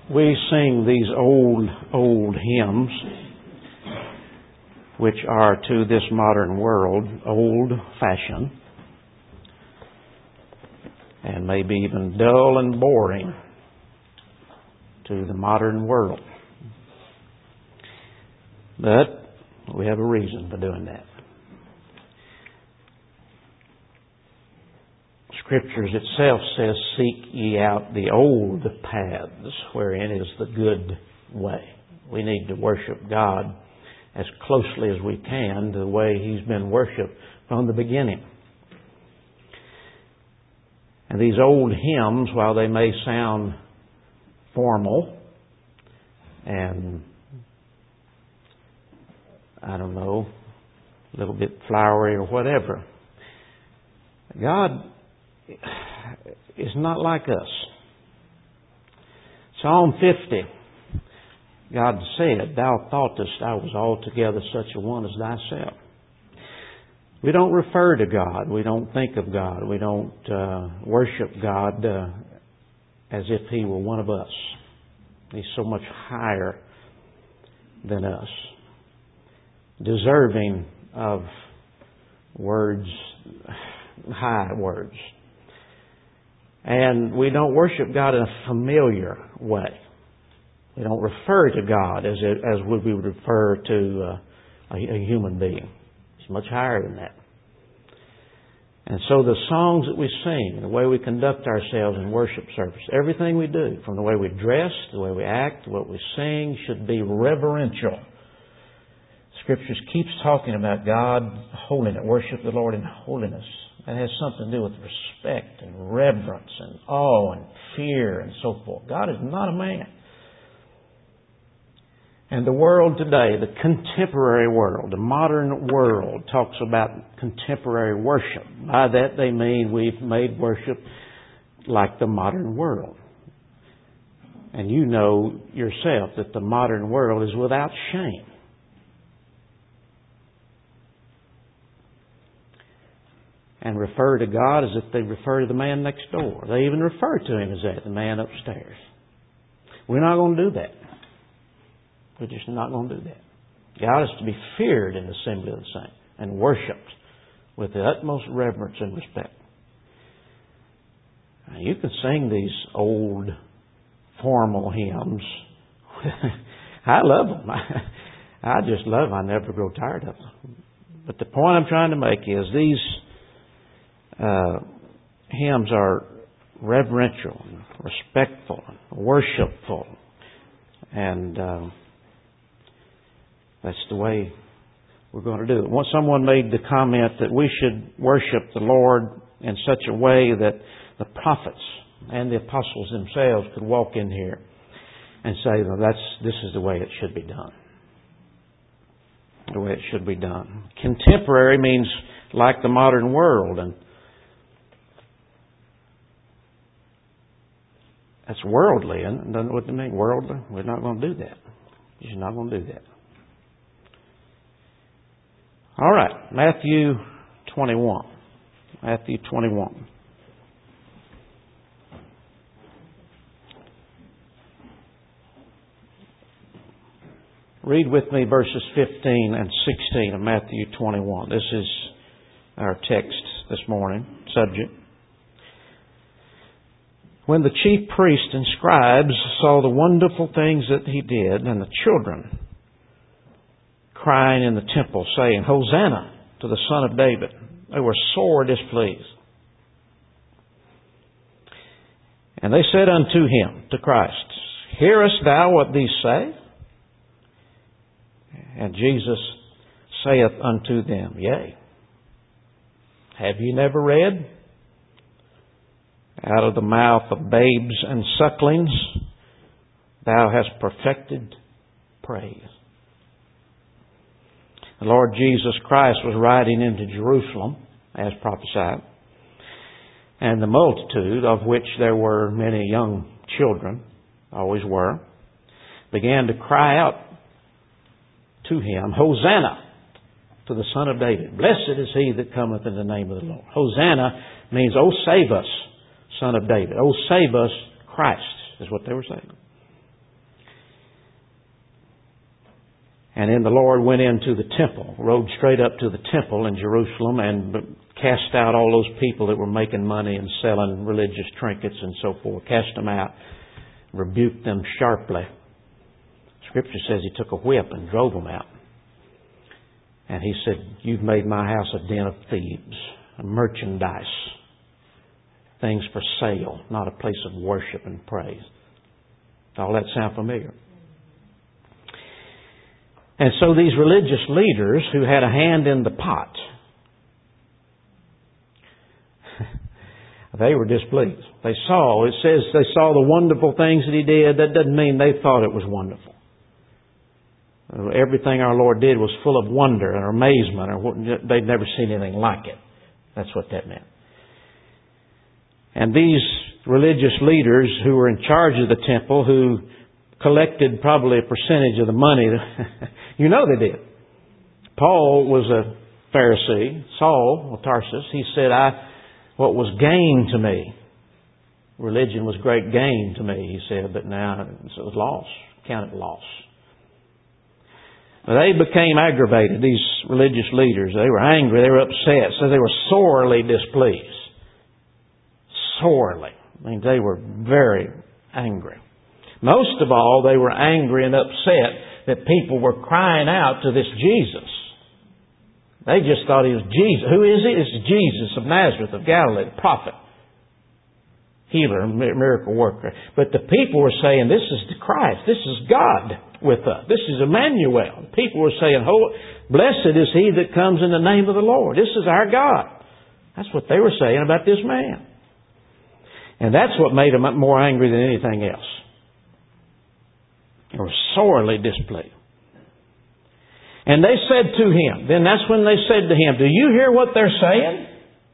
We sing these old hymns, which are to this modern world old-fashioned and maybe even dull and boring to the modern world. But we have a reason for doing that. Scriptures itself says, "Seek ye out the old paths, wherein is the good way." We need to worship God as closely as we can to the way He's been worshipped from the beginning. And these old hymns, while they may sound formal and, a little bit flowery or whatever, God is not like us. Psalm 50, God said, "Thou thoughtest I was altogether such a one as thyself." We don't refer to God. We don't think of God. We don't worship God as if He were one of us. He's so much higher than us, deserving of words, high words. And we don't worship God in a familiar way. We don't refer to God as we would refer to a human being. He's much higher than that. And so the songs that we sing, the way we conduct ourselves in worship service, everything we do, from the way we dress, the way we act, what we sing, should be reverential. Scriptures keeps talking about God holiness, worship the Lord in holiness. That has something to do with respect and reverence and awe and fear and so forth. God is not a man. And the world today, the contemporary world, the modern world, talks about contemporary worship. By that they mean we've made worship like the modern world. And you know yourself that the modern world is without shame. And refer to God as if they refer to the man next door. They even refer to Him as that, the man upstairs. We're not going to do that. We're just not going to do that. God is to be feared in the assembly of the saints and worshipped with the utmost reverence and respect. Now, you can sing these old formal hymns. I love them. I just love them. I never grow tired of them. But the point I'm trying to make is these hymns are reverential, and respectful, and worshipful, and that's the way we're going to do it. Once someone made the comment that we should worship the Lord in such a way that the prophets and the apostles themselves could walk in here and say, "Well, this is the way it should be done." The way it should be done. Contemporary means like the modern world, and that's worldly, and doesn't what do you mean? Worldly? We're not going to do that. You're not going to do that. All right, Matthew 21. Matthew 21. Read with me verses 15 and 16 of Matthew 21. This is our text this morning, subject. When the chief priests and scribes saw the wonderful things that He did, and the children crying in the temple, saying, "Hosanna to the Son of David," they were sore displeased. And they said unto Him, to Christ, "Hearest thou what these say?" And Jesus saith unto them, "Yea. Have ye never read? Out of the mouth of babes and sucklings Thou hast perfected praise." The Lord Jesus Christ was riding into Jerusalem, as prophesied, and the multitude, of which there were many young children, always were, began to cry out to Him, "Hosanna to the Son of David. Blessed is He that cometh in the name of the Lord." Hosanna means, "Oh, save us, Son of David. Oh, save us, Christ," is what they were saying. And then the Lord went into the temple, rode straight up to the temple in Jerusalem and cast out all those people that were making money and selling religious trinkets and so forth. Cast them out, rebuked them sharply. Scripture says He took a whip and drove them out. And He said, "You've made my house a den of thieves, a merchandise, things for sale, not a place of worship and praise." Does all that sound familiar? And so these religious leaders who had a hand in the pot, they were displeased. It says they saw the wonderful things that He did. That doesn't mean they thought it was wonderful. Everything our Lord did was full of wonder or amazement, or they'd never seen anything like it. That's what that meant. And these religious leaders who were in charge of the temple, who collected probably a percentage of the money, you know they did. Paul was a Pharisee. Saul of Tarsus, he said, what was gain to me, religion was great gain to me, he said, but now it was loss, counted loss. They became aggravated, these religious leaders. They were angry, they were upset, so they were sorely displeased. Sorely. I mean, they were very angry. Most of all, they were angry and upset that people were crying out to this Jesus. They just thought He was Jesus. Who is He? It's Jesus of Nazareth, of Galilee, the prophet, healer, miracle worker. But the people were saying, "This is the Christ. This is God with us. This is Emmanuel." People were saying, "Blessed is He that comes in the name of the Lord. This is our God." That's what they were saying about this man. And that's what made them more angry than anything else. They were sorely displeased. And they said to Him, then that's when they said to Him, "Do you hear what they're saying?"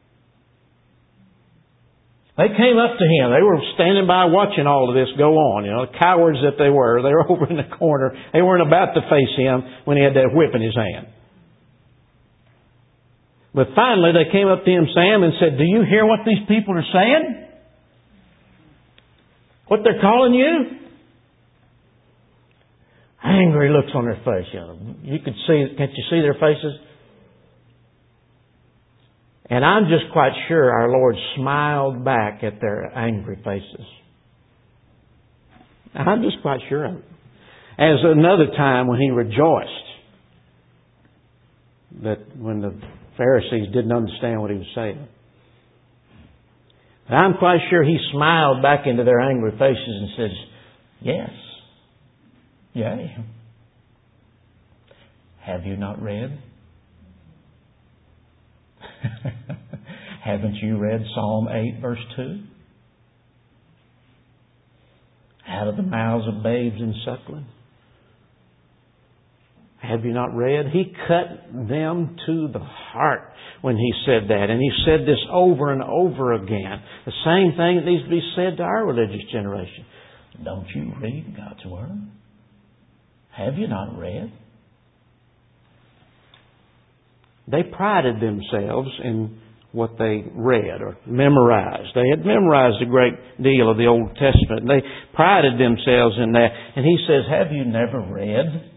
They came up to Him. They were standing by watching all of this go on. You know, the cowards that they were. They were over in the corner. They weren't about to face Him when He had that whip in His hand. But finally they came up to Him, Sam, and said, "Do you hear what these people are saying? What they're calling you?" Angry looks on their face. You know, can't you see their faces? And I'm just quite sure our Lord smiled back at their angry faces. I'm just quite sure of it. As another time when He rejoiced that when the Pharisees didn't understand what He was saying. And I'm quite sure He smiled back into their angry faces and says, "Yes. Yea. Have you not read? Haven't you read Psalm 8 verse 2? Out of the mouths of babes and suckling. Have you not read?" He cut them to the heart when He said that. And He said this over and over again. The same thing that needs to be said to our religious generation. Don't you read God's Word? Have you not read? They prided themselves in what they read or memorized. They had memorized a great deal of the Old Testament. They prided themselves in that. And He says, "Have you never read?"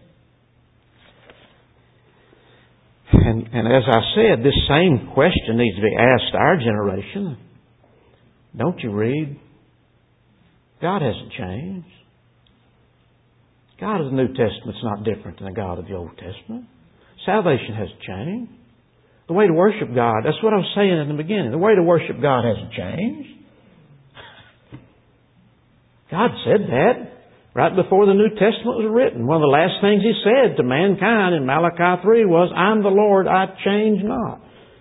And as I said, this same question needs to be asked our generation. Don't you read? God hasn't changed. God of the New Testament is not different than the God of the Old Testament. Salvation hasn't changed. The way to worship God, that's what I was saying in the beginning. The way to worship God hasn't changed. God said that right before the New Testament was written. One of the last things He said to mankind in Malachi 3 was, "I'm the Lord, I change not."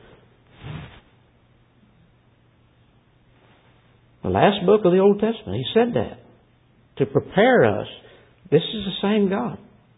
The last book of the Old Testament, He said that to prepare us. This is the same God.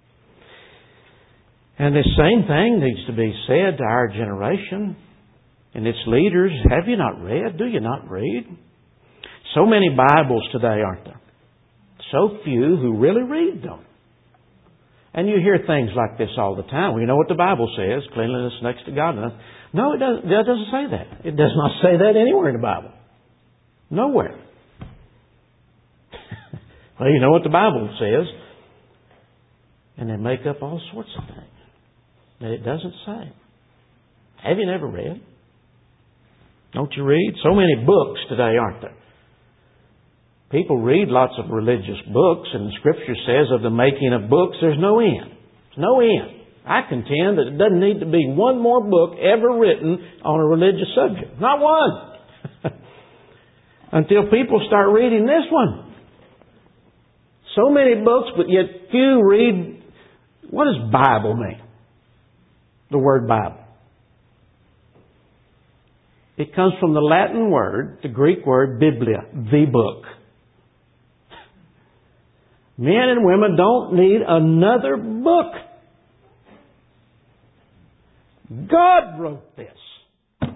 And the same thing needs to be said to our generation and its leaders. Have you not read? Do you not read? So many Bibles today, aren't there? So few who really read them. And you hear things like this all the time. Well, you know what the Bible says, cleanliness next to godliness. No, it doesn't say that. It does not say that anywhere in the Bible. Nowhere. Well, you know what the Bible says. And they make up all sorts of things that it doesn't say. Have you never read? Don't you read? So many books today, aren't there? People read lots of religious books, and the Scripture says of the making of books, there's no end. There's no end. I contend that it doesn't need to be one more book ever written on a religious subject. Not one. Until people start reading this one. So many books, but yet few read. What does Bible mean? The word Bible. It comes from the Latin word, the Greek word, biblia, the book. Men and women don't need another book. God wrote this.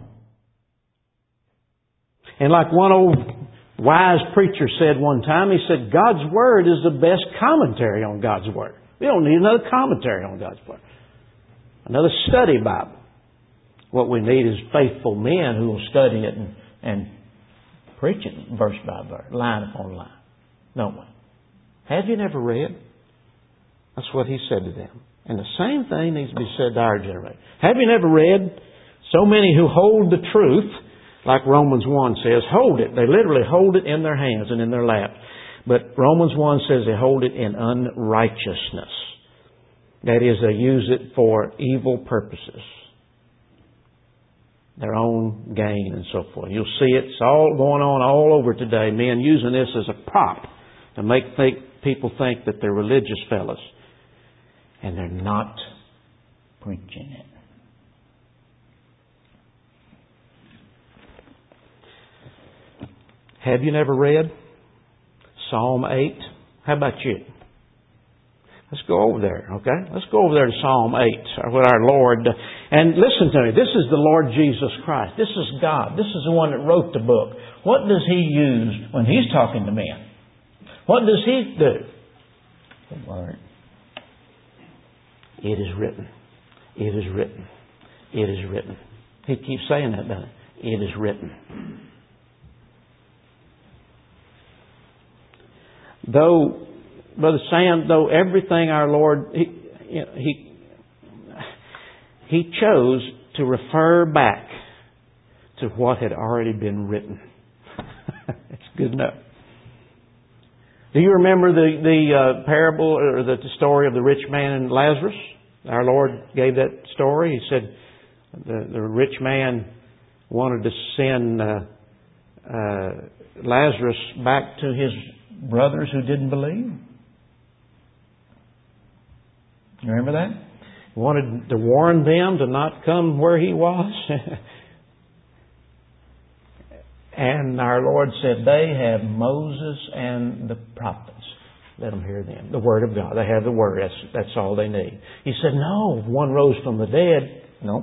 And like one old wise preacher said one time, he said, God's Word is the best commentary on God's Word. We don't need another commentary on God's Word. Another study Bible. What we need is faithful men who will study it and preach it verse by verse, line upon line. Don't we? Have you never read? That's what he said to them. And the same thing needs to be said to our generation. Have you never read? So many who hold the truth, like Romans 1 says, hold it. They literally hold it in their hands and in their lap. But Romans 1 says they hold it in unrighteousness. That is, they use it for evil purposes. Their own gain and so forth. You'll see it. It's all going on all over today. Men using this as a prop to make people think that they're religious fellas. And they're not preaching it. Have you never read Psalm 8? How about you? Let's go over there, okay? Let's go over there to Psalm 8 with our Lord. And listen to me. This is the Lord Jesus Christ. This is God. This is the one that wrote the book. What does He use when He's talking to men? What does He do? The Word. It is written. It is written. It is written. He keeps saying that, doesn't he? It is written. Though, Brother Sam, though everything our Lord, He chose to refer back to what had already been written. It's good enough. Do you remember the parable or the story of the rich man and Lazarus? Our Lord gave that story. He said the rich man wanted to send Lazarus back to his brothers who didn't believe. You remember that? He wanted to warn them to not come where he was. And our Lord said, they have Moses and the prophets. Let them hear them. The Word of God. They have the Word. That's all they need. He said, no, one rose from the dead. No.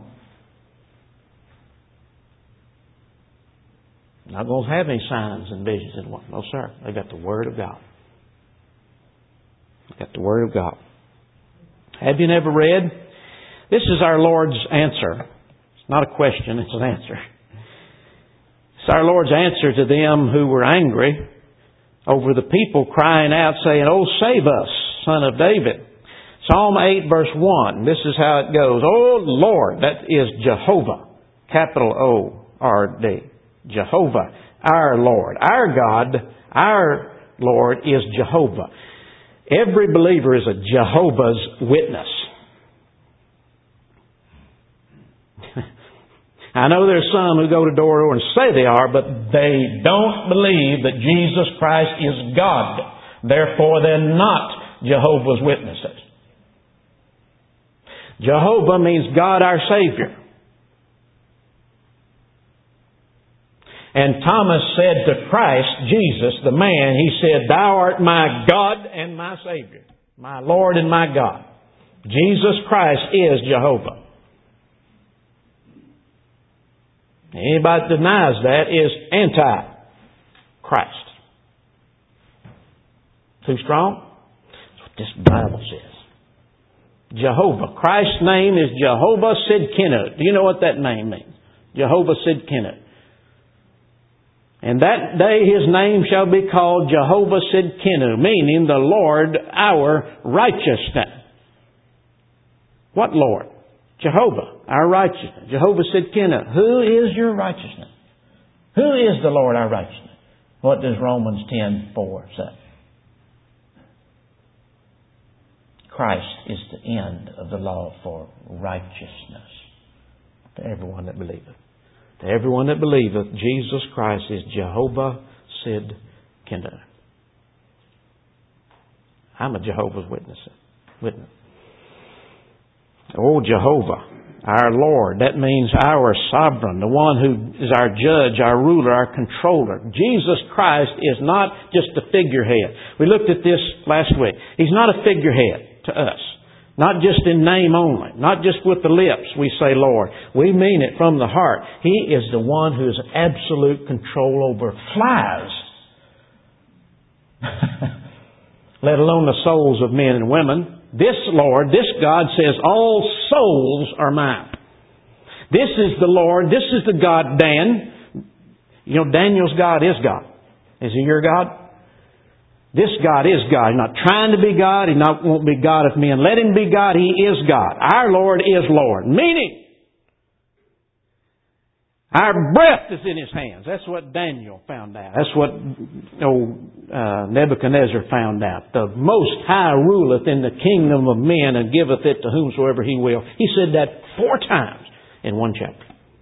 Not going to have any signs and visions in one. No, sir. They got the Word of God. They got the Word of God. Have you never read? This is our Lord's answer. It's not a question, it's an answer. It's our Lord's answer to them who were angry over the people crying out saying, oh, save us, Son of David. Psalm 8 verse 1. This is how it goes. Oh Lord, that is Jehovah. Capital O-R-D. Jehovah. Our Lord. Our God. Our Lord is Jehovah. Every believer is a Jehovah's Witness. I know there's some who go to door to door and say they are, but they don't believe that Jesus Christ is God. Therefore, they're not Jehovah's Witnesses. Jehovah means God our Savior. And Thomas said to Christ, Jesus, the man, he said, Thou art my God and my Savior, my Lord and my God. Jesus Christ is Jehovah. Anybody that denies that is anti-Christ. Too strong? That's what this Bible says. Jehovah. Christ's name is Jehovah Sidkenu. Do you know what that name means? Jehovah Sidkenu. And that day His name shall be called Jehovah Sidkenu, meaning the Lord our righteousness. What Lord? Jehovah, our righteousness. Jehovah Sidkenu. Who is your righteousness? Who is the Lord our righteousness? What does Romans 10:4 say? Christ is the end of the law for righteousness to everyone that believeth. To everyone that believeth, Jesus Christ is Jehovah Sidkenu. I'm a Jehovah's Witness. Oh, Jehovah, our Lord. That means our sovereign, the one who is our judge, our ruler, our controller. Jesus Christ is not just a figurehead. We looked at this last week. He's not a figurehead to us. Not just in name only. Not just with the lips we say Lord. We mean it from the heart. He is the one who has absolute control over flies. Let alone the souls of men and women. This Lord, this God says, all souls are mine. This is the Lord. This is the God, Dan. You know, Daniel's God is God. Is He your God? This God is God. He's not trying to be God. He won't be God if men let Him be God. He is God. Our Lord is Lord. Meaning, our breath is in His hands. That's what Daniel found out. That's what Nebuchadnezzar found out. The Most High ruleth in the kingdom of men and giveth it to whomsoever He will. He said that 4 times in one chapter.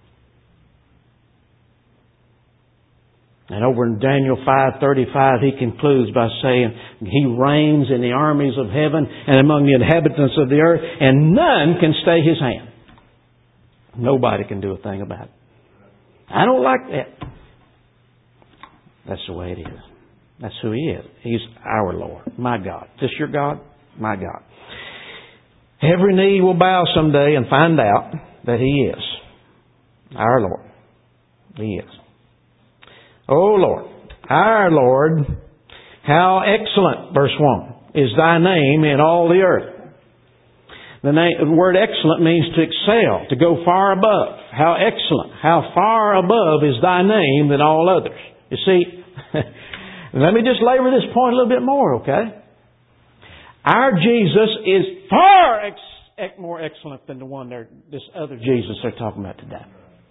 And over in Daniel 5:35, he concludes by saying, He reigns in the armies of heaven and among the inhabitants of the earth, and none can stay His hand. Nobody can do a thing about it. I don't like that. That's the way it is. That's who He is. He's our Lord. My God. Is this your God? My God. Every knee will bow someday and find out that He is our Lord. He is. O Lord, our Lord, how excellent, verse 1, is Thy name in all the earth. The word excellent means to excel, to go far above. How excellent, how far above is Thy name than all others. You see, let me just labor this point a little bit more, okay? Our Jesus is far more excellent than the one this other Jesus they're talking about today.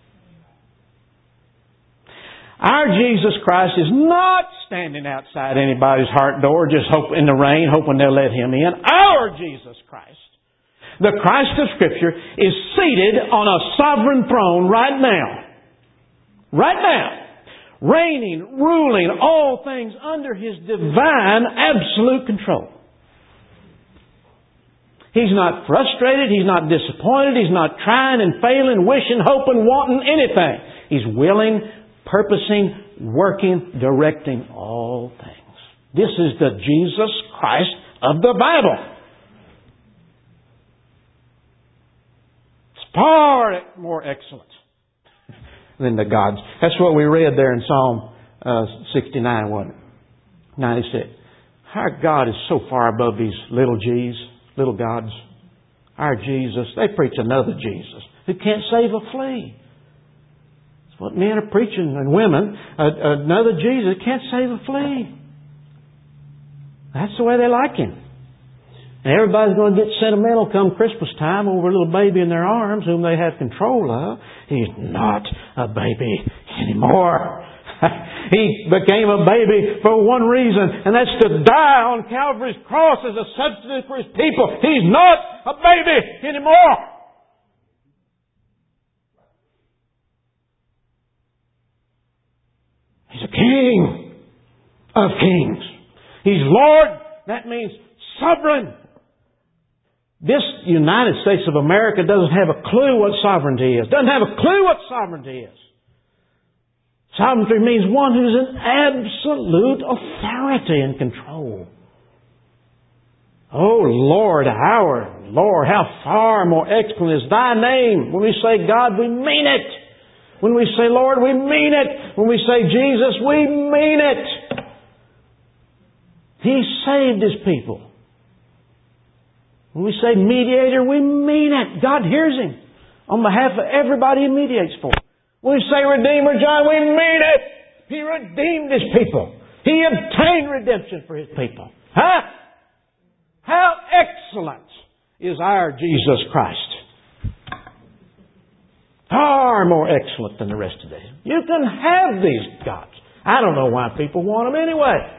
Our Jesus Christ is not standing outside anybody's heart door just in the rain, hoping they'll let Him in. Our Jesus Christ, the Christ of Scripture, is seated on a sovereign throne right now. Right now. Reigning, ruling all things under His divine, absolute control. He's not frustrated. He's not disappointed. He's not trying and failing, wishing, hoping, wanting anything. He's willing, purposing, working, directing all things. This is the Jesus Christ of the Bible. It's far more excellent than the gods. That's what we read there in Psalm 69, wasn't it? 96. Our God is so far above these little G's, little gods. Our Jesus, they preach another Jesus who can't save a flea. That's what men are preaching, and women. Another Jesus can't save a flea. That's the way they like Him. And everybody's going to get sentimental come Christmas time over a little baby in their arms whom they have control of. He's not a baby anymore. He became a baby for one reason, and that's to die on Calvary's cross as a substitute for His people. He's not a baby anymore. He's a King of kings. He's Lord. That means sovereign. This United States of America doesn't have a clue what sovereignty is. Doesn't have a clue what sovereignty is. Sovereignty means one who's in absolute authority and control. Oh Lord, our Lord, how far more excellent is Thy name. When we say God, we mean it. When we say Lord, we mean it. When we say Jesus, we mean it. He saved His people. When we say mediator, we mean it. God hears Him on behalf of everybody He mediates for. When we say Redeemer, John, we mean it. He redeemed His people. He obtained redemption for His people. Huh? How excellent is our Jesus Christ. Far more excellent than the rest of these. You can have these gods. I don't know why people want them anyway.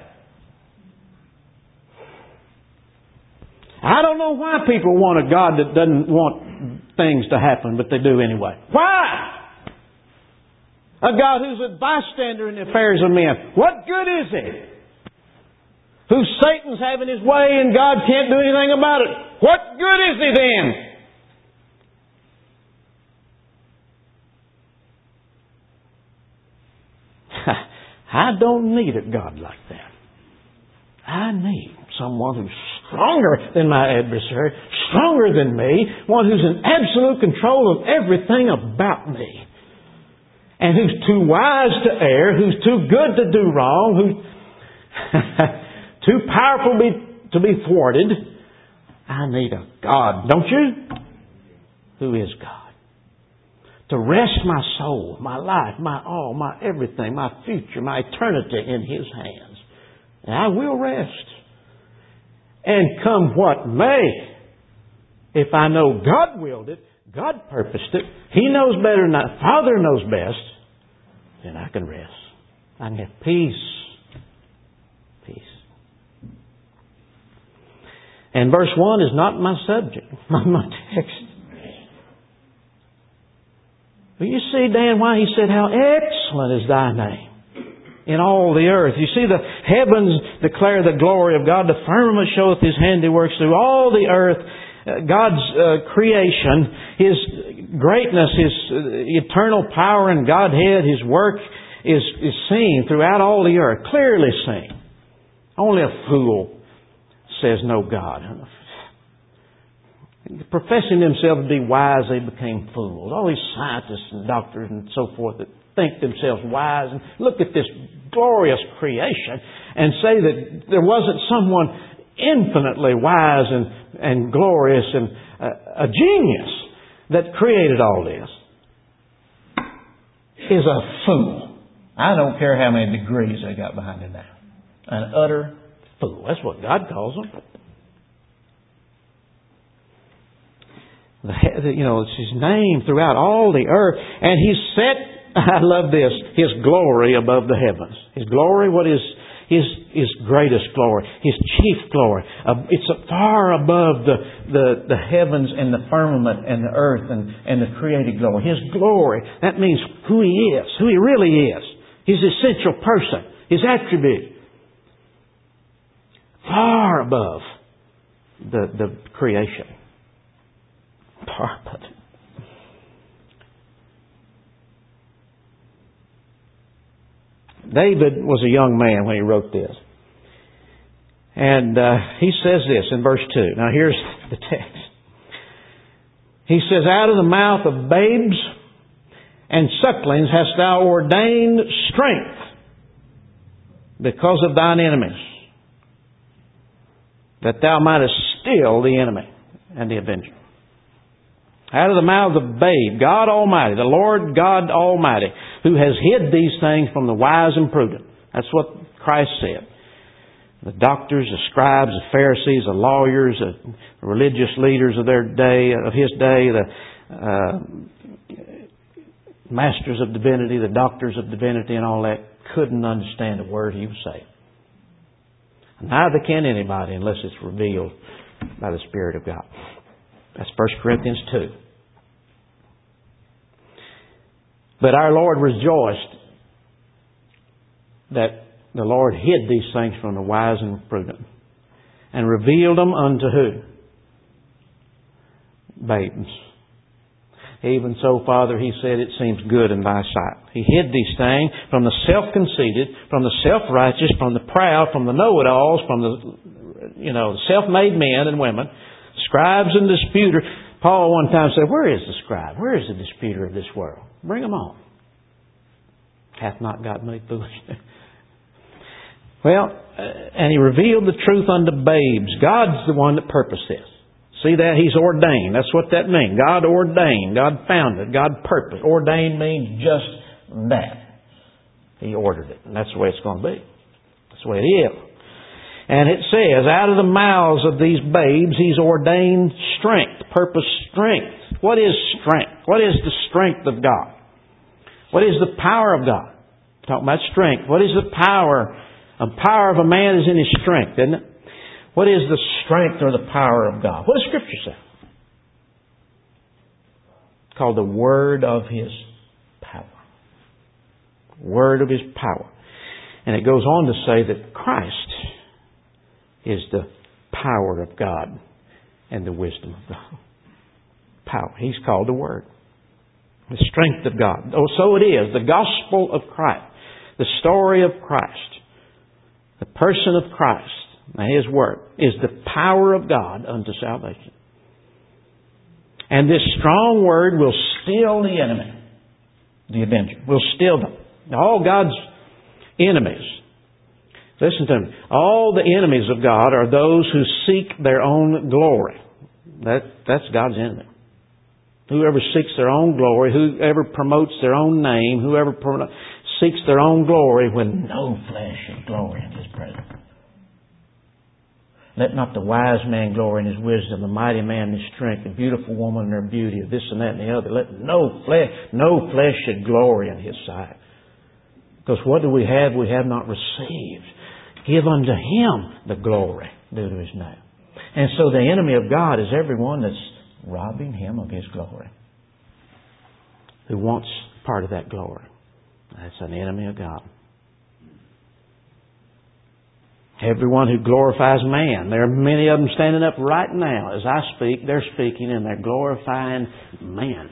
I don't know why people want a God that doesn't want things to happen, but they do anyway. Why? A God who's a bystander in the affairs of men. What good is He? Who Satan's having his way and God can't do anything about it. What good is He then? I don't need a God like that. I need someone who's stronger than my adversary, stronger than me, one who's in absolute control of everything about me, and who's too wise to err, who's too good to do wrong, who's too powerful to be thwarted. I need a God, don't you? Who is God. To rest my soul, my life, my all, my everything, my future, my eternity in His hands. And I will rest. And come what may, if I know God willed it, God purposed it, He knows better than I, Father knows best, then I can rest. I can have peace. Peace. And verse 1 is not my subject, not my text. But you see, Dan, why he said, how excellent is thy name in all the earth. You see, the heavens declare the glory of God. The firmament showeth His handiworks through all the earth. God's creation, His greatness, His eternal power and Godhead, His work is seen throughout all the earth. Clearly seen. Only a fool says no God. Professing themselves to be wise, they became fools. All these scientists and doctors and so forth that think themselves wise and look at this glorious creation and say that there wasn't someone infinitely wise and glorious and a genius that created all this is a fool. I don't care how many degrees they got behind it now. An utter fool. That's what God calls them. It's His name throughout all the earth. And He's set, I love this, His glory above the heavens. His glory, what is His greatest glory? His chief glory. It's far above the heavens and the firmament and the earth and the created glory. His glory, that means who He is, who He really is. His essential person, His attribute. Far above the creation. Far above it. David was a young man when he wrote this. And he says this in verse 2. Now here's the text. He says, out of the mouth of babes and sucklings hast thou ordained strength because of thine enemies, that thou mightest still the enemy and the avenger. Out of the mouth of babe, God Almighty, the Lord God Almighty, who has hid these things from the wise and prudent. That's what Christ said. The doctors, the scribes, the Pharisees, the lawyers, the religious leaders of their day, of His day, the masters of divinity, the doctors of divinity and all that, couldn't understand a word He was saying. Neither can anybody unless it's revealed by the Spirit of God. That's 1 Corinthians 2. But our Lord rejoiced that the Lord hid these things from the wise and prudent and revealed them unto who? Babes. Even so, Father, He said, it seems good in Thy sight. He hid these things from the self-conceited, from the self-righteous, from the proud, from the know-it-alls, from the self-made men and women, scribes and disputers. Paul one time said, where is the scribe? Where is the disputer of this world? Bring them on. Hath not God made foolish? Well, and He revealed the truth unto babes. God's the one that purposed this. See that? He's ordained. That's what that means. God ordained. God founded. God purposed. Ordained means just that. He ordered it. And that's the way it's going to be. That's the way it is. And it says, out of the mouths of these babes He's ordained strength, purpose strength. What is strength? What is the strength of God? What is the power of God? Talking about strength. What is the power? The power of a man is in his strength, isn't it? What is the strength or the power of God? What does Scripture say? It's called the Word of His power. Word of His power. And it goes on to say that Christ is the power of God and the wisdom of God. Power. He's called the Word. The strength of God. Oh, so it is. The gospel of Christ. The story of Christ. The person of Christ and His work is the power of God unto salvation. And this strong Word will still the enemy, the avenger. Will still them. All God's enemies. Listen to me. All the enemies of God are those who seek their own glory. That's God's enemy. Whoever seeks their own glory, whoever promotes their own name, whoever seeks their own glory when no flesh should glory in His presence. Let not the wise man glory in his wisdom, the mighty man in his strength, the beautiful woman in her beauty, this and that and the other. Let no flesh should glory in His sight. Because what do we have? We have not received. Give unto Him the glory due to His name. And so the enemy of God is everyone that's robbing Him of His glory. Who wants part of that glory. That's an enemy of God. Everyone who glorifies man. There are many of them standing up right now. As I speak, they're speaking and they're glorifying man.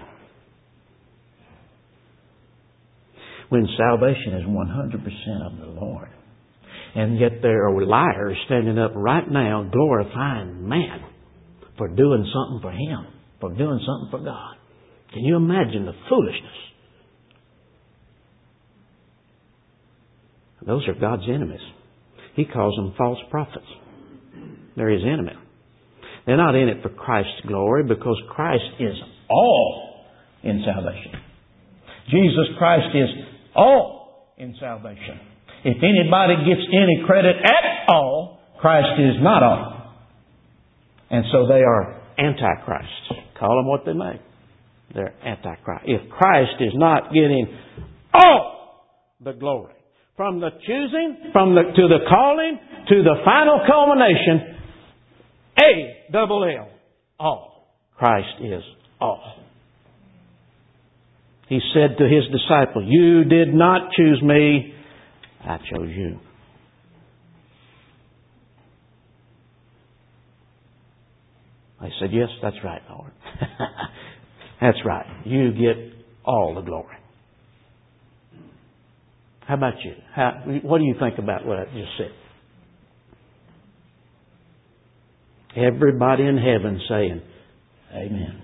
When salvation is 100% of the Lord. And yet there are liars standing up right now glorifying man for doing something for Him, for doing something for God. Can you imagine the foolishness? Those are God's enemies. He calls them false prophets. They're His enemy. They're not in it for Christ's glory because Christ is all in salvation. Jesus Christ is all in salvation. If anybody gets any credit at all, Christ is not all. And so they are antichrists. Call them what they may. They're antichrist. If Christ is not getting all the glory, from the choosing, to the calling, to the final culmination, A-double-L, all. Christ is all. He said to His disciples, you did not choose me, I chose you. They said, yes, that's right, Lord. That's right. You get all the glory. How about you? What do you think about what I just said? Everybody in heaven saying, amen.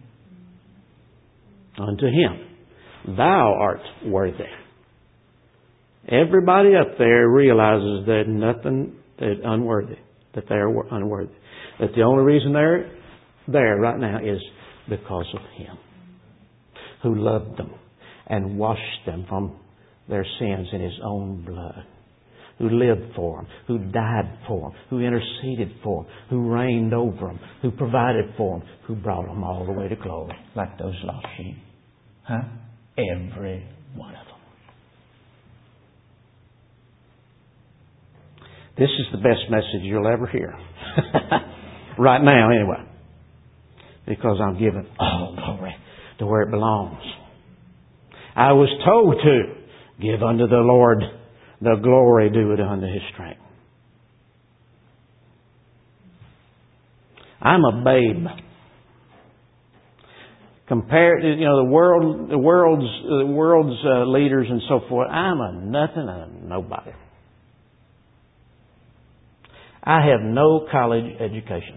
Unto Him, Thou art worthy. Everybody up there realizes that nothing is unworthy, that they are unworthy. That the only reason they're there right now is because of Him, who loved them and washed them from their sins in His own blood, who lived for them, who died for them, who interceded for them, who reigned over them, who provided for them, who brought them all the way to glory, like those lost sheep. Huh? Every one of them. This is the best message you'll ever hear. Right now, anyway. Because I'm giving all glory to where it belongs. I was told to give unto the Lord the glory due it unto His strength. I'm a babe. Compared to the world's leaders and so forth, I'm a nothing and a nobody. I have no college education.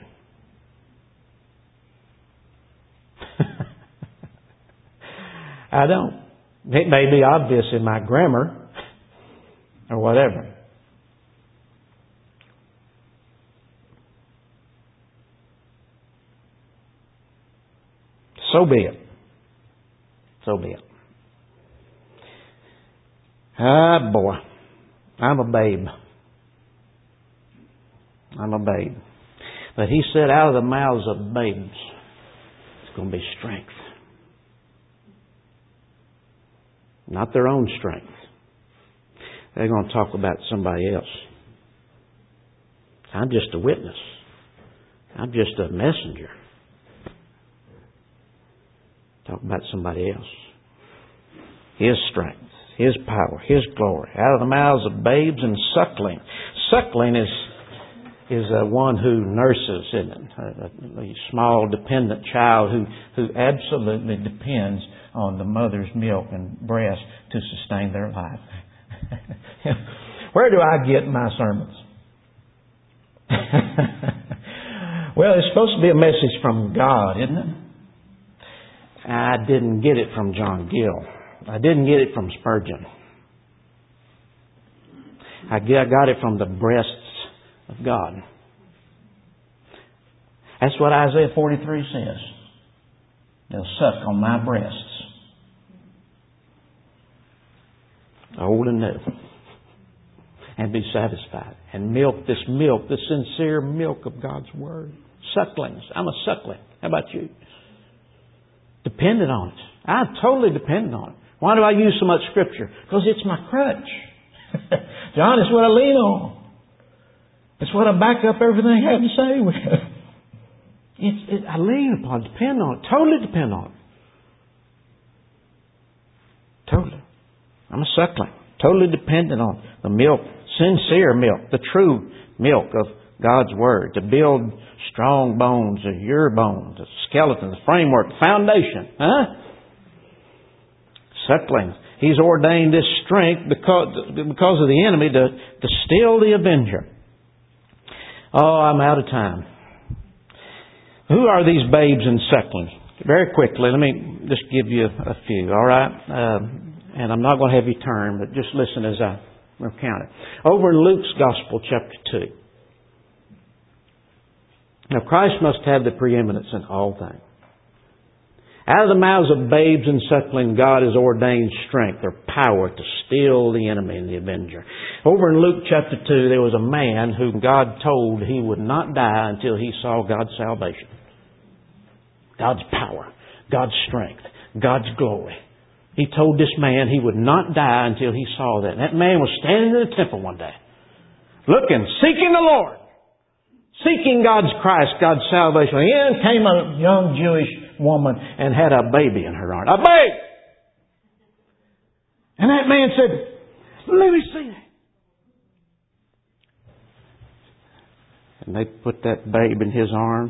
I don't. It may be obvious in my grammar or whatever. So be it. So be it. Ah, boy. I'm a babe. I'm a babe. But He said, out of the mouths of babes, it's going to be strength. Not their own strength. They're going to talk about somebody else. I'm just a witness. I'm just a messenger. Talk about somebody else. His strength, His power, His glory. Out of the mouths of babes and suckling. Suckling is one who nurses, isn't it? A small dependent child who absolutely depends on the mother's milk and breast to sustain their life. Where do I get my sermons? Well, it's supposed to be a message from God, isn't it? I didn't get it from John Gill. I didn't get it from Spurgeon. I got it from the breasts of God. That's what Isaiah 43 says. They'll suck on my breasts. Old and new. And be satisfied. And milk, this sincere milk of God's Word. Sucklings. I'm a suckling. How about you? Dependent on it. I'm totally dependent on it. Why do I use so much Scripture? Because it's my crutch. John, it's what I lean on. It's what I back up everything I have to say with. I lean upon, depend on it. Totally depend on it. Totally. I'm a suckling. Totally dependent on the milk, sincere milk, the true milk of God's Word to build strong bones, your bones, the skeleton, the framework, the foundation. Suckling. He's ordained this strength because of the enemy to still the avenger. Oh, I'm out of time. Who are these babes and sucklings? Very quickly, let me just give you a few, all right? And I'm not going to have you turn, but just listen as I recount it. Over in Luke's Gospel, chapter 2. Now, Christ must have the preeminence in all things. Out of the mouths of babes and suckling, God has ordained strength or power to still the enemy and the avenger. Over in Luke chapter 2, there was a man whom God told he would not die until he saw God's salvation. God's power, God's strength, God's glory. He told this man he would not die until he saw that. And that man was standing in the temple one day, looking, seeking the Lord, seeking God's Christ, God's salvation. And in came a young Jewish woman and had a baby in her arms. A baby! And that man said, let me see that. And they put that babe in his arms.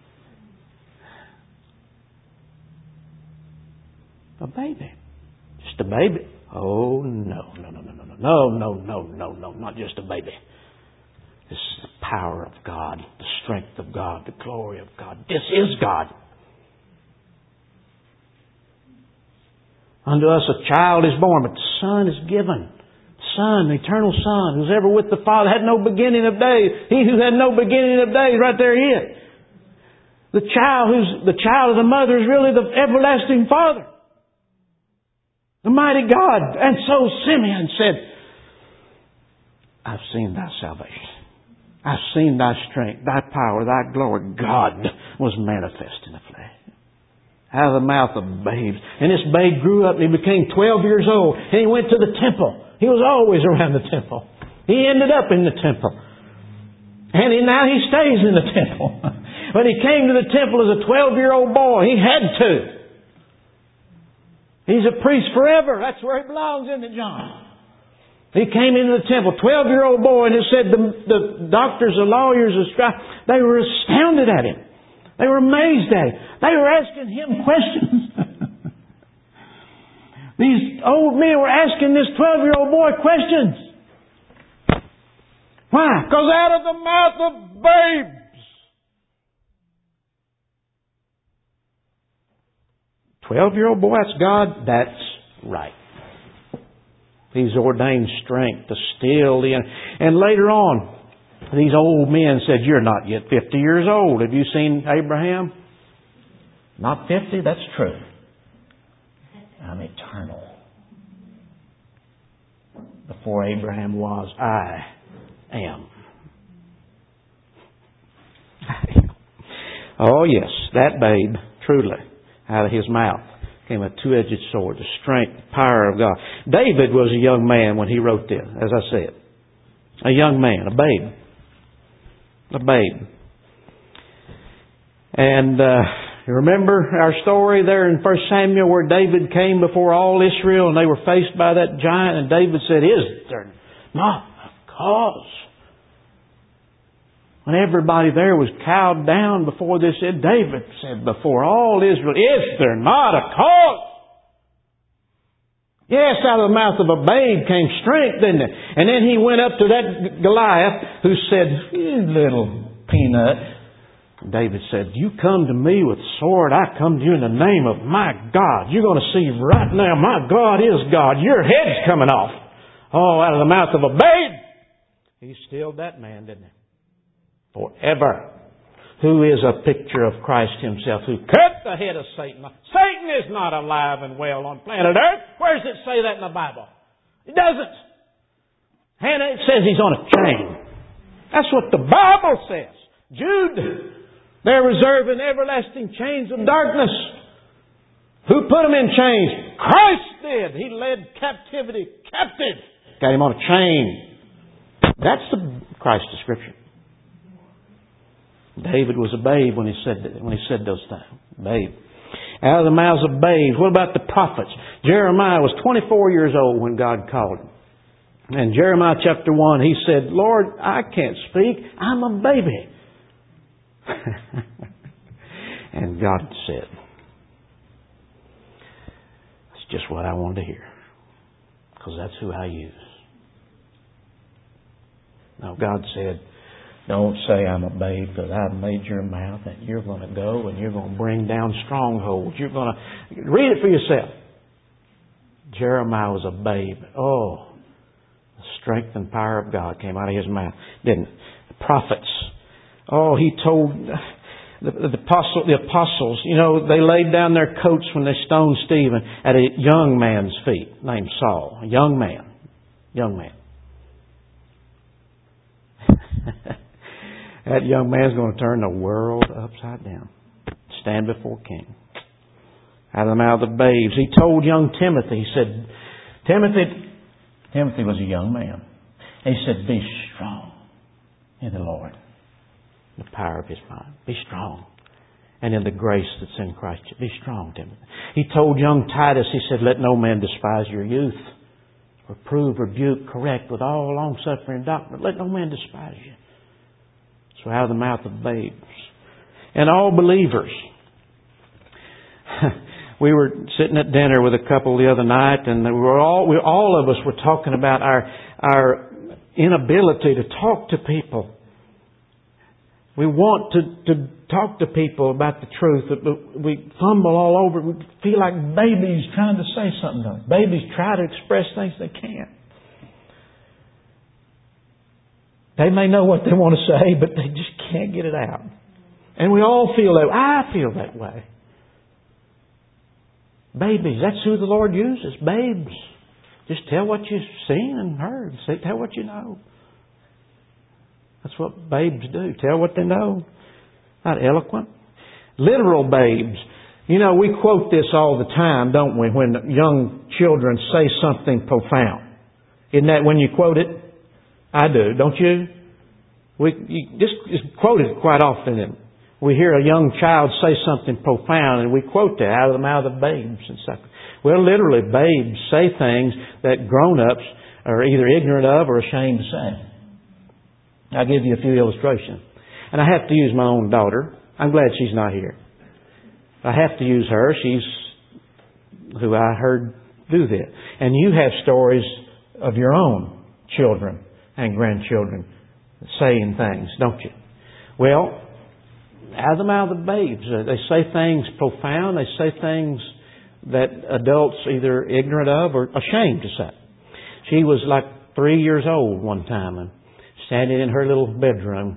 A baby. Just a baby. Oh, no, not just a baby. This is the power of God, the strength of God, the glory of God. This is God. Unto us a child is born, but the Son is given. Son, the eternal Son, who's ever with the Father, had no beginning of days. He who had no beginning of days, right there he is. The child of the mother is really the everlasting Father. The mighty God. And so Simeon said, I've seen thy salvation. I've seen thy strength, thy power, thy glory. God was manifest in the flesh. Out of the mouth of babes. And this babe grew up and he became 12 years old. And he went to the temple. He was always around the temple. He ended up in the temple. And now he stays in the temple. When he came to the temple as a 12-year-old boy, he had to. He's a priest forever. That's where he belongs, isn't it, John? He came into the temple, 12-year-old boy, and it said the doctors, the lawyers, the scribes, they were astounded at him. They were amazed at him. They were asking him questions. These old men were asking this 12-year-old boy questions. Why? Because out of the mouth of babes. 12-year-old boy, that's God? That's right. He's ordained strength to still the... And later on, these old men said, you're not yet 50 years old. Have you seen Abraham? Not 50? That's true. I'm eternal. Before Abraham was, I am. Oh yes, that babe, truly, out of his mouth came a two-edged sword, the strength, power of God. David was a young man when he wrote this, as I said. A young man, a babe. A babe. And you remember our story there in 1 Samuel where David came before all Israel and they were faced by that giant, and David said, "Is there not a cause?" When everybody there was cowed down before this, David said before all Israel, "Is there not a cause?" Yes, out of the mouth of a babe came strength, didn't it? And then he went up to that Goliath who said, "You little peanut." David said, "You come to me with sword, I come to you in the name of my God. You're going to see right now, my God is God. Your head's coming off." Oh, out of the mouth of a babe. He stilled that man, didn't he? Forever. Who is a picture of Christ Himself, who cut the head of Satan. Satan is not alive and well on planet Earth. Where does it say that in the Bible? It doesn't. And it says he's on a chain. That's what the Bible says. Jude, they're reserving everlasting chains of darkness. Who put them in chains? Christ did. He led captivity captive. Got him on a chain. That's the Christ description. David was a babe when he said those things. Babe. Out of the mouths of babes. What about the prophets? Jeremiah was 24 years old when God called him. In Jeremiah chapter 1, he said, "Lord, I can't speak. I'm a baby." And God said, "That's just what I wanted to hear. Because that's who I use." Now God said, "Don't say I'm a babe, because I've made your mouth and you're going to go and you're going to bring down strongholds. You're going to..." Read it for yourself. Jeremiah was a babe. Oh, the strength and power of God came out of his mouth, didn't it? The prophets. Oh, he told the apostles, you know, they laid down their coats when they stoned Stephen at a young man's feet named Saul. A young man. Young man. That young man's going to turn the world upside down. Stand before King. Out of the mouth of babes. He told young Timothy, he said, Timothy was a young man. And he said, "Be strong in the Lord." The power of His mind. Be strong. And in the grace that's in Christ. Be strong, Timothy. He told young Titus, he said, "Let no man despise your youth. Reprove, rebuke, correct with all long suffering and doctrine. Let no man despise you." So out of the mouth of babes. And all believers. We were sitting at dinner with a couple the other night, and all of us were talking about our inability to talk to people. We want to talk to people about the truth, but we fumble all over. We feel like babies trying to say something. Babies try to express things they can't. They may know what they want to say, but they just can't get it out. And we all feel that way. I feel that way. Babies, that's who the Lord uses. Babes. Just tell what you've seen and heard. Tell what you know. That's what babes do. Tell what they know. Not eloquent. Literal babes. You know, we quote this all the time, don't we? When young children say something profound. Isn't that when you quote it? I do, don't you? You just quote it quite often. We hear a young child say something profound and we quote that out of the mouth of babes and stuff. Well, literally, babes say things that grown-ups are either ignorant of or ashamed to say. I'll give you a few illustrations. And I have to use my own daughter. I'm glad she's not here. I have to use her. She's who I heard do that. And you have stories of your own children and grandchildren saying things, don't you? Well, out of the mouth of babes, they say things profound. They say things that adults either ignorant of or ashamed to say. She was like 3 years old one time and standing in her little bedroom.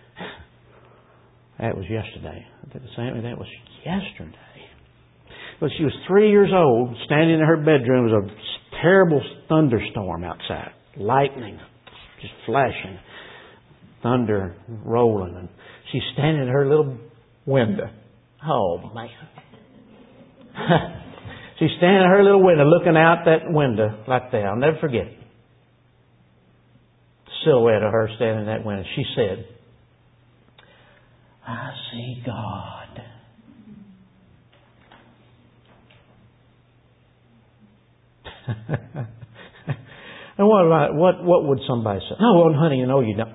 That was yesterday. That was yesterday. But she was 3 years old, standing in her bedroom. There was a terrible thunderstorm outside. Lightning just flashing. Thunder rolling. And she's standing in her little window. Oh, man. She's standing at her little window looking out that window like that. I'll never forget it. The silhouette of her standing in that window. She said, I see God. And what would somebody say? Oh, well, honey, you don't.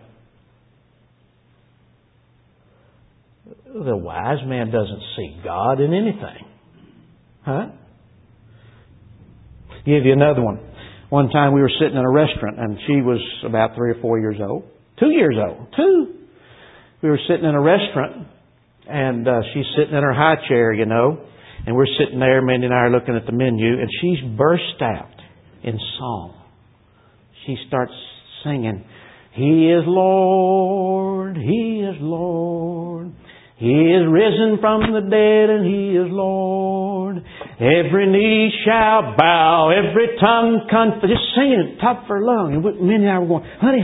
The wise man doesn't see God in anything. Huh? Give you another one. One time we were sitting in a restaurant and she was about 3 or 4 years old. 2 years old. 2. We were sitting in a restaurant and she's sitting in her high chair, and we're sitting there, Mindy and I are looking at the menu, and she's burst out in song. She starts singing, He is Lord, He is Lord. He is risen from the dead and He is Lord. Every knee shall bow, every tongue confess. Just singing it top of her lung. And Mindy and I were going, honey.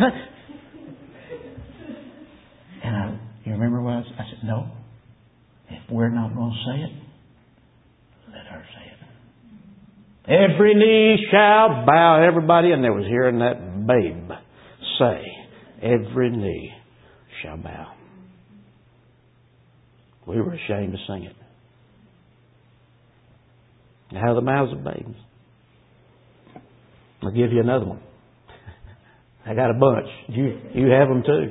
And you remember what I said? No. If we're not going to say it, let her say it. Every knee shall bow. Everybody in there was hearing that babe say, every knee shall bow. We were ashamed to sing it. Out of the mouths of babes. I'll give you another one. I got a bunch. You have them too.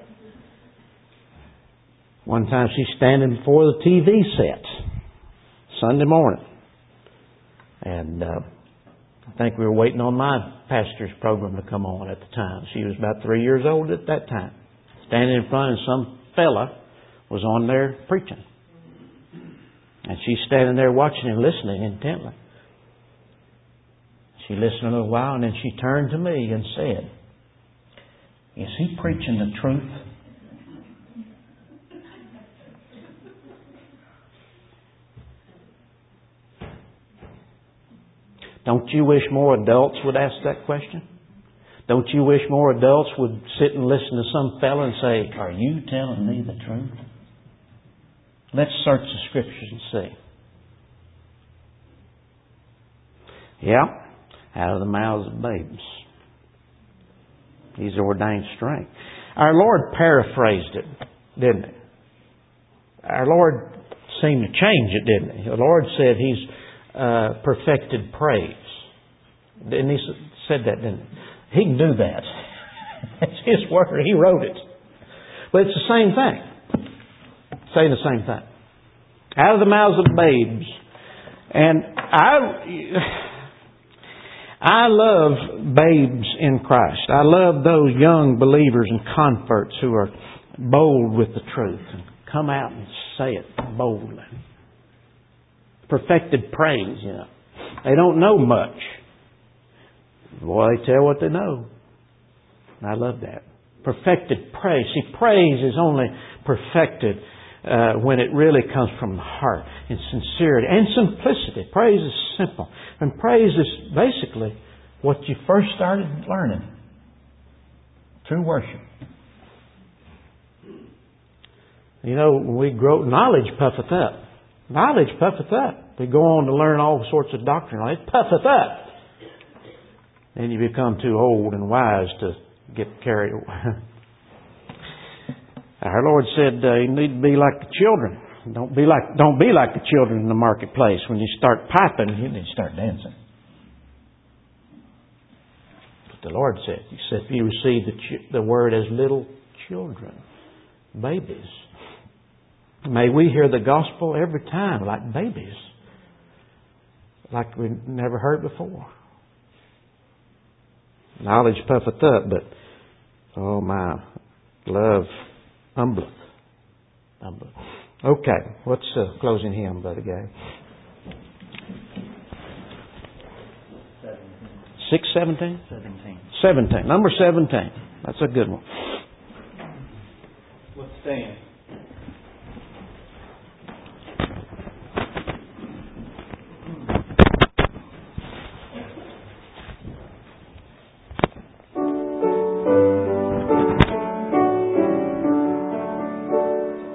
One time she's standing before the TV set Sunday morning. And I think we were waiting on my pastor's program to come on at the time. She was about 3 years old at that time. Standing in front of some fella was on there preaching. And she's standing there watching and listening intently. She listened a little while and then she turned to me and said, is he preaching the truth? Don't you wish more adults would ask that question? Don't you wish more adults would sit and listen to some fella and say, are you telling me the truth? Let's search the Scriptures and see. Yeah, out of the mouths of babes. He's ordained strength. Our Lord paraphrased it, didn't He? Our Lord seemed to change it, didn't He? The Lord said He's perfected praise. And He said that, didn't He? He can do that. It's His word. He wrote it. But it's the same thing. Saying the same thing. Out of the mouths of babes. And I love babes in Christ. I love those young believers and converts who are bold with the truth and come out and say it boldly. Perfected praise, They don't know much. Boy, they tell what they know. I love that. Perfected praise. See, praise is only perfected when it really comes from the heart in sincerity and simplicity. Praise is simple. And praise is basically what you first started learning. True worship. When we grow, knowledge puffeth up. Knowledge puffeth up. We go on to learn all sorts of doctrine. It puffeth up. Then you become too old and wise to get carried away. Our Lord said you need to be like the children. Don't be like the children in the marketplace. When you start piping, you need to start dancing. But the Lord said, He said, if you receive the word as little children, babies, may we hear the gospel every time like babies, like we never heard before. Knowledge puffeth up, but oh my, love humbleth. Okay, what's the closing hymn, Brother Gary? 6:17? 17. Number 17. That's a good one. Let's stand.